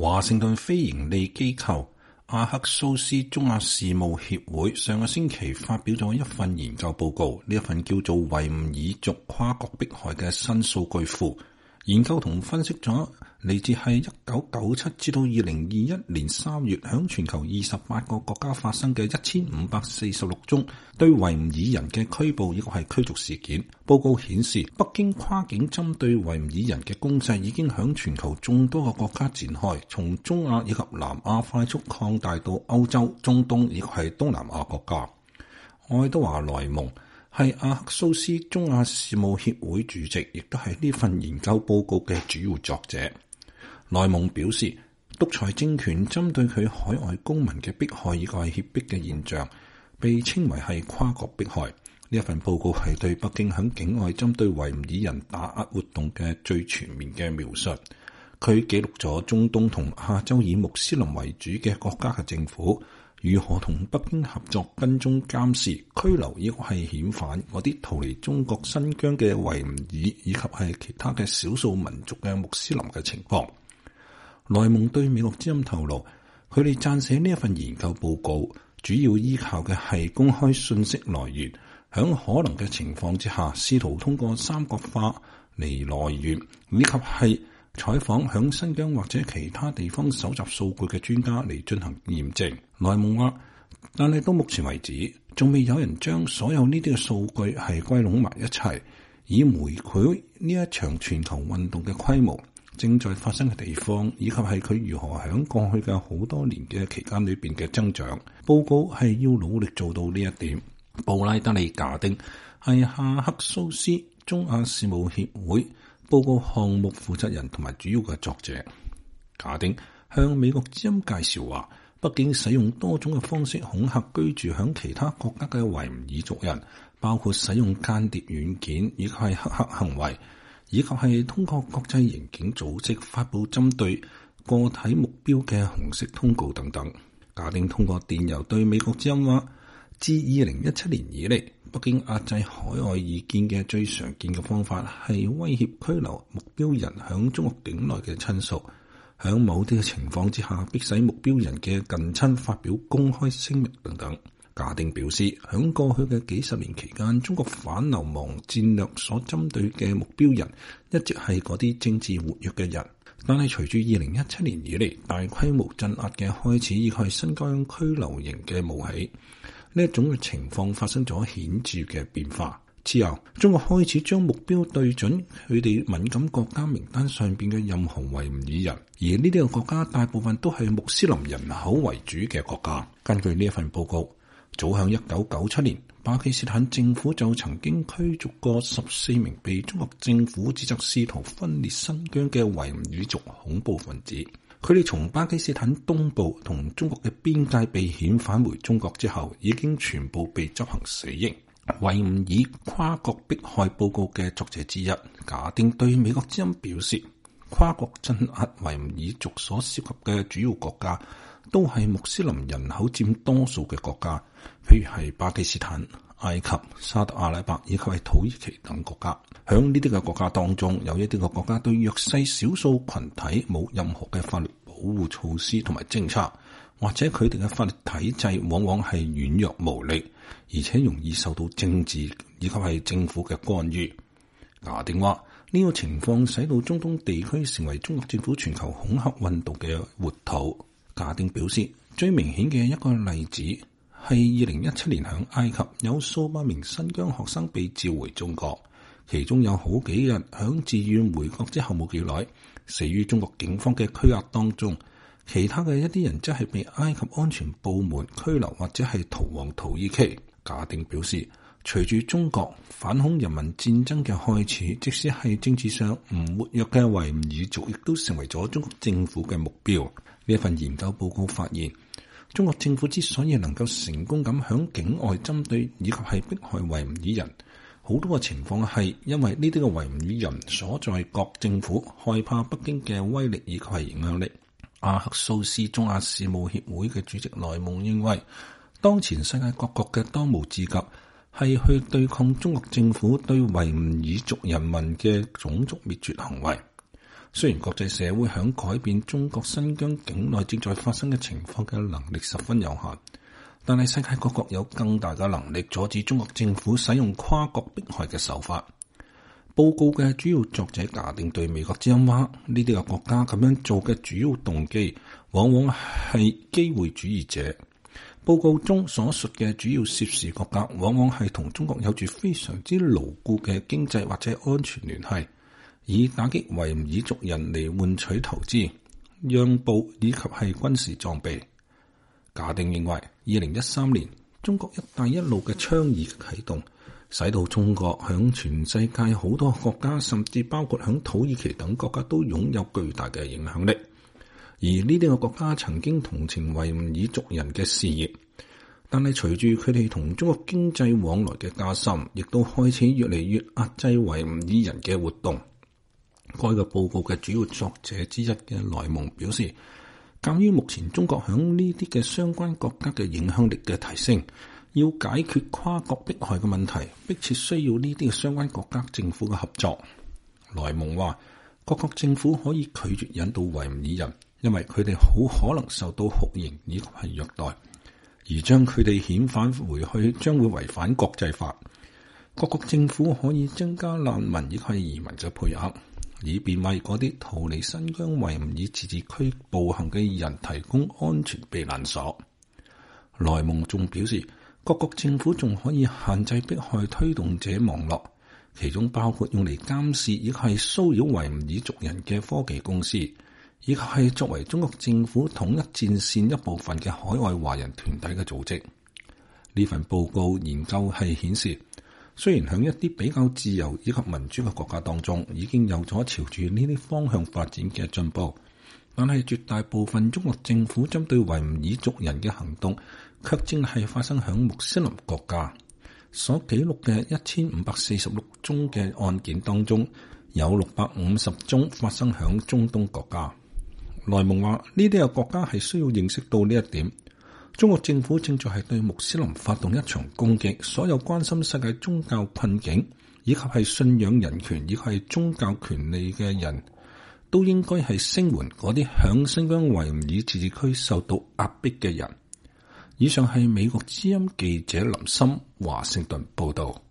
華盛頓非營利機構阿克蘇斯中亞事務協會上個星期發表咗一份研究報告，呢一份叫做維吾爾族跨國迫害嘅新數據庫。研究同分析咗嚟自係1997至到2021年3月響全球28個國家發生嘅1546宗對維吾爾人嘅拘捕以及係驅逐事件。報告顯示，北京跨境針對維吾爾人嘅攻勢已經響全球眾多個國家展開，從中亞以及南亞快速擴大到歐洲、中東以及係東南亞國家。愛德華萊蒙係阿克蘇斯中亞事務協會主席，亦都係呢份研究報告嘅主要作者。萊蒙表示，獨裁政權針對佢海外公民嘅迫害以及係脅迫嘅現象，被稱為係跨國迫害。呢一份報告係對北京響境外針對維吾爾人打壓活動嘅最全面嘅描述。佢記錄咗中東同亞洲以穆斯林為主嘅國家嘅政府如何同北京合作跟蹤監視、拘留亦係遣返嗰啲逃離中國新疆嘅維吾爾以及係其他嘅少數民族嘅穆斯林嘅情況。萊蒙對美國之音透露，佢哋撰寫呢一份研究報告，主要依靠嘅係公開信息來源，響可能嘅情況之下，試圖通過三角化嚟來源，以及係採訪響新疆或者其他地方搜集數據嘅專家嚟進行驗證。萊蒙話，但係到目前為止，仲未有人將所有呢啲嘅數據係歸攏埋一齊，以描繪呢一場全球運動嘅規模、正在發生嘅地方，以及係佢如何響過去嘅好多年嘅期間裏邊嘅增長。報告係要努力做到呢一點。布拉德利·賈丁係阿克蘇斯中亞事務協會報告項目負責人同埋主要嘅作者。賈丁向美國之音介紹話，北京使用多種嘅方式恐嚇居住響其他國家嘅維吾爾族人，包括使用間諜軟件，以及係黑客行為，以及係通過國際刑警組織發佈針對個體目標嘅紅色通告等等。賈丁通過電郵對美國之音話，自2017年以嚟，北京壓制海外意見嘅最常見嘅方法係威脅拘留目標人響中國境內嘅親屬，響某啲嘅情況之下，迫使目標人嘅近親發表公開聲明等等。賈丁表示，響過去嘅幾十年期間，中國反流亡戰略所針對嘅目標人一直係嗰啲政治活躍嘅人，但係隨住2017年以嚟大規模鎮壓嘅開始，以及係新疆拘留營嘅冒起，呢一種嘅情況發生咗顯著嘅變化。之後，中國開始將目標對準佢哋敏感國家名單上邊嘅任何維吾爾人，而呢啲嘅國家大部分都係穆斯林人口為主嘅國家。根據呢一份報告，早喺1997年，巴基斯坦政府就曾經驅逐過14名被中國政府指責試圖分裂新疆嘅維吾爾族恐怖分子。佢哋從巴基斯坦東部同中國嘅邊界被遣返回中國之後，已經全部被執行死刑。維吾爾跨國迫害報告嘅作者之一賈丁對美國之音表示，跨國鎮壓維吾爾族所涉及嘅主要國家都係穆斯林人口佔多數嘅國家，譬如係巴基斯坦、埃及、沙特阿拉伯以及係土耳其等國家。響呢啲嘅國家當中，有一啲嘅國家對弱勢少數群體冇任何嘅法律保護措施同埋政策，或者佢哋嘅法律體制往往係軟弱無力，而且容易受到政治以及係政府嘅干預。賈丁話，呢個情況使到中東地區成為中國政府全球恐嚇運動嘅活土。賈丁表示，最明顯嘅一個例子係2017年響埃及有數百名新疆學生被召回中國，其中有好幾人響自願回國之後冇幾耐，死於中國警方嘅拘押當中。其他嘅一啲人則係被埃及安全部門拘留或者係逃往土耳其。賈丁表示，隨住中國反恐人民戰爭嘅開始，即使係政治上唔活躍嘅維吾爾族，亦都成為咗中國政府嘅目標。呢一份研究報告發現，中國政府之所以能夠成功咁響境外針對以及係迫害維吾爾人，好多嘅情況係因為呢啲嘅維吾爾人所在國政府害怕北京嘅威力以及係影響力。阿克蘇斯中亞事務協會嘅主席萊蒙認為，當前世界各國嘅當務之急係去對抗中國政府對維吾爾族人民嘅種族滅絕行為。 雖然國際社會響改變中國新疆境內正在發生嘅情況嘅能力十分有限，但係世界各國有更大嘅能力阻止中國政府使用跨國迫害嘅手法。報告嘅主要作者假定對美國之音話，呢啲個國家咁樣做嘅主要動機往往係機會主義者。報告中所述嘅主要涉事國家往往係同中國有住非常之牢固嘅經濟或者安全聯繫，以打擊維吾爾族人嚟換取投資、讓步以及係軍事裝備。假定認為2013年中國一帶一路嘅倡議啟動，使到中國響全世界好多國家，甚至包括響土耳其等國家都擁有巨大嘅影響力。而呢啲個國家曾經同情維吾爾族人嘅事業，但係隨住佢哋同中國經濟往來嘅加深，亦都開始越嚟越壓制維吾爾人嘅活動。該個報告嘅主要作者之一嘅萊蒙表示，鑒於目前中國響呢啲嘅相關國家嘅影響力嘅提升，要解決跨國迫害嘅問題，迫切需要呢啲嘅相關國家政府嘅合作。萊蒙話，各國政府可以拒絕引渡維吾爾人，因為佢哋好可能受到酷刑以及係虐待，而將佢哋遣返回去將會違反國際法。各國政府可以增加難民以及移民嘅配額，以便為嗰啲逃離新疆維吾爾自治區步行嘅人提供安全避難所。萊蒙仲表示，各國政府仲可以限制迫害推動者網絡，其中包括用嚟監視以及係騷擾維吾爾族人嘅科技公司，以及係作為中國政府統一戰線一部分嘅海外華人團體嘅組織。呢份報告研究係顯示，雖然喺一啲比較自由以及民主嘅國家當中，已經有咗朝住呢啲方向發展嘅進步，但係絕大部分中國政府針對維吾爾族人嘅行動，卻正係發生喺穆斯林國家。所記錄嘅1546宗嘅案件當中，有650宗發生喺中東國家。萊蒙話，呢啲嘅國家係需要認識到呢一點。中國政府正在係對穆斯林發動一場攻擊，所有關心世界宗教困境，以及係信仰人權，以及係宗教權利嘅人，都應該係聲援嗰啲響新疆維吾爾自治區受到壓迫嘅人。以上係美國之音記者林森華盛頓報道。